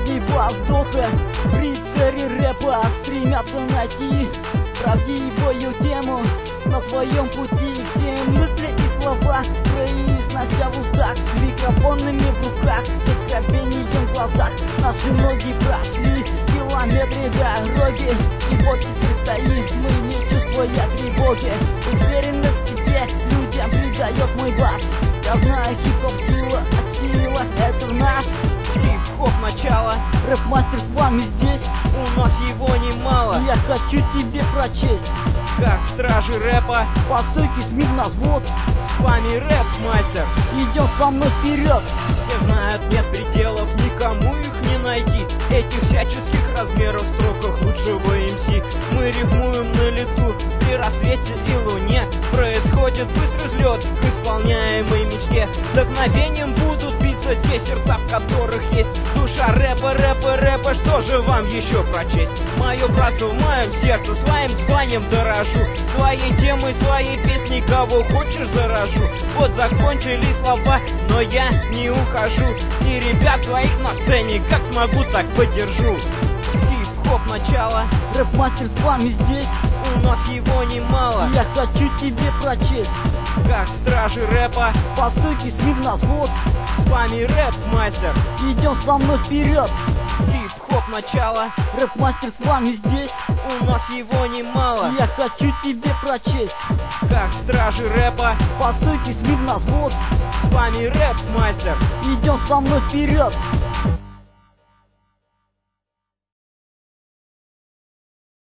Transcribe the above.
Свадьба вздоха, рыцари рэпа стремятся найти правдивую тему на своем пути. Все мысли и слова произнося в устах, с микрофонами в руках, с откровением в глазах. Наши ноги прошли километры дороги, и вот теперь стоим мы, не чувствуя тревоги. Уверенность в себе людям придает мой бас. Я знаю, хип-хоп сила, а сила это в нас. Хип-хоп начало, Рэп-мастер с вами здесь, у нас его немало. я хочу тебе прочесть. Как стражи рэпа, По стойке смирно взвод, с вами рэп-мастер. идем со мной вперед. Все знают, нет пределов, никому их не найти. Этих всяческих размеров в строках лучшего МС. Мы рифмуем на лету, при рассвете и луне. Происходит быстрый взлет к исполняемой мечте. Вдохновением будут биться те сердца, в которых есть душа рэпа, рэпа, рэпа. Что же вам еще прочесть? Мое братство в моем сердце, своим званием дорожу. Своей темой, своей песней, кого хочешь заражу. Вот закончились слова, но я не ухожу. И ребят своих на сцене, как смогу, так поддержу. Хип-хоп начало, Рэп-мастер с вами здесь, у нас его немало. я хочу тебе прочесть. Как стражи рэпа, По стойке смирно взвод, с вами рэп-мастер. идем со мной вперед. Хип-хоп начало, Рэп-мастер с вами здесь, у нас его немало. я хочу тебе прочесть. Как стражи рэпа, По стойке смирно взвод, с вами рэп-мастер. идем со мной вперед.